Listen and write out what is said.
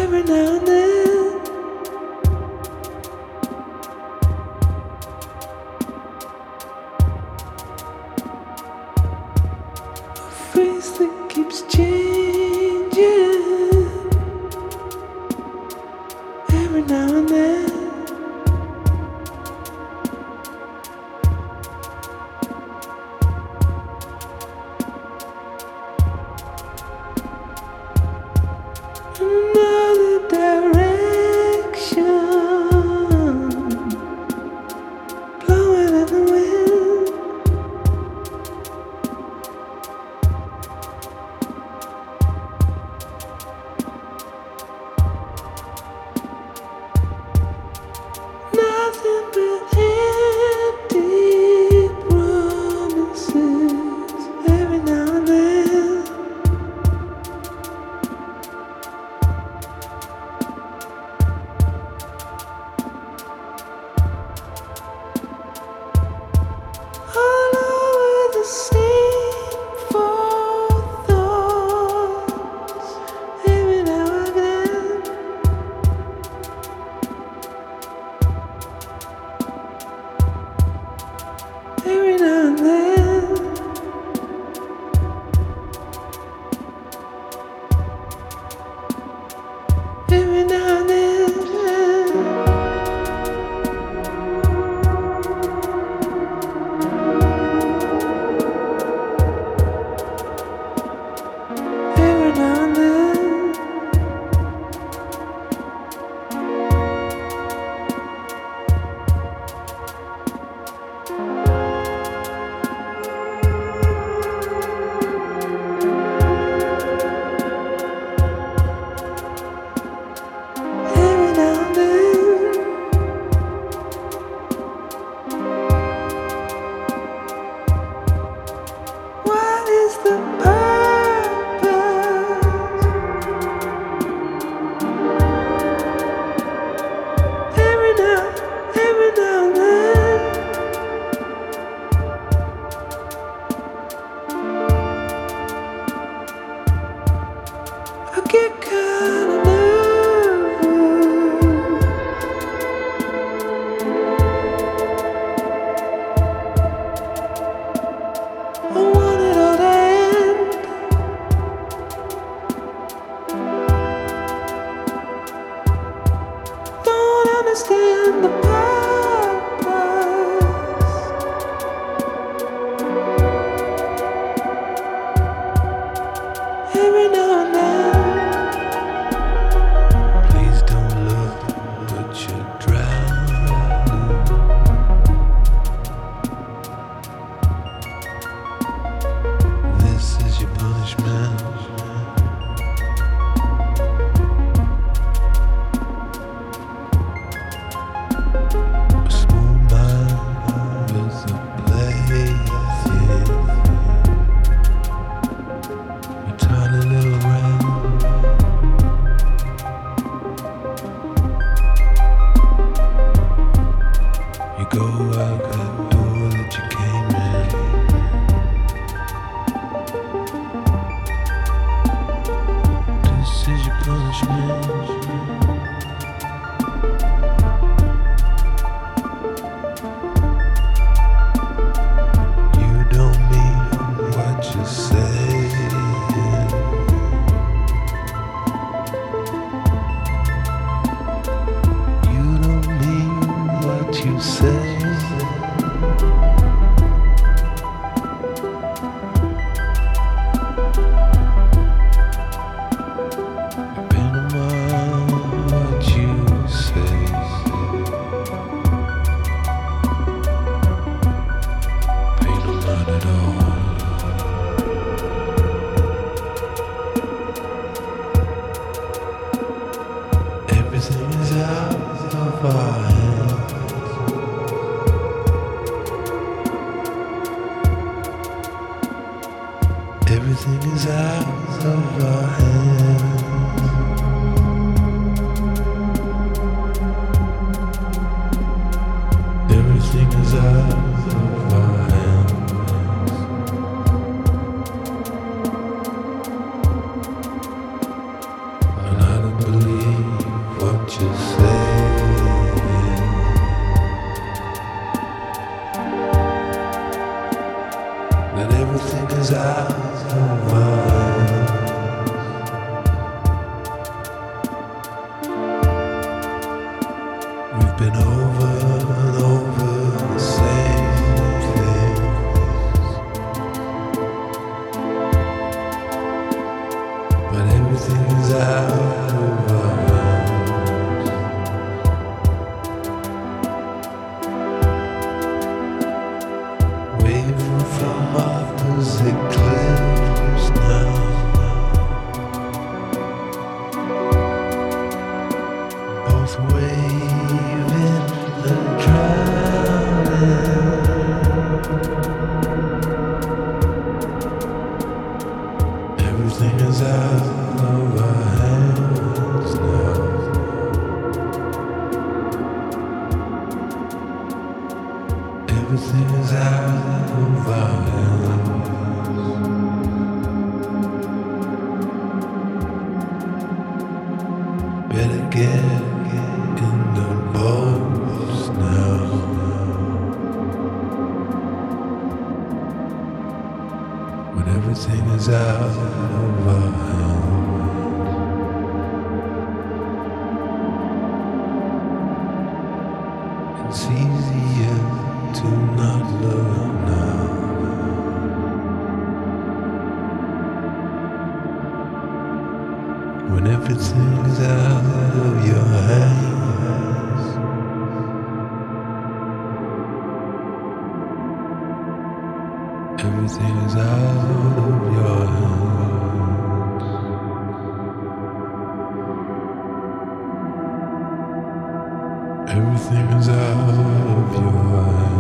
every now and then. A phrase that keeps changing every now and then. Another direction, blowing in the wind. Nothing but empty promises every now and then. All over the same thoughts every now and then. Every now and then. Every now and then. Every now and then. Every now and then. What is the purpose? Every now and then. I get kinda nervous. I want it all to end. Don't understand the purpose. Every now and then. Please don't look, but you're drowning. This is your punishment. A small mind is a plaything. A tiny little ring. You go out that door that you came in. This is your punishment. You don't mean what you say. You don't mean what you say. Depending on what you say. Pay no mind at all. Everything is out of our hands. Everything is out of our hands. Everything is out of our hands. And I don't believe you're saying. That everything is out of our hands. We've been over and over the same things, but everything is out of our hands. Waving from opposite cliffs now, both waving and drowning. Everything is out of our hands now. Everything is out of our hands. Better get in the boats now. When everything is out of our hands. It's easier to not look now. When everything is out of your hands. Everything is out of your hands. Everything is out of your hands.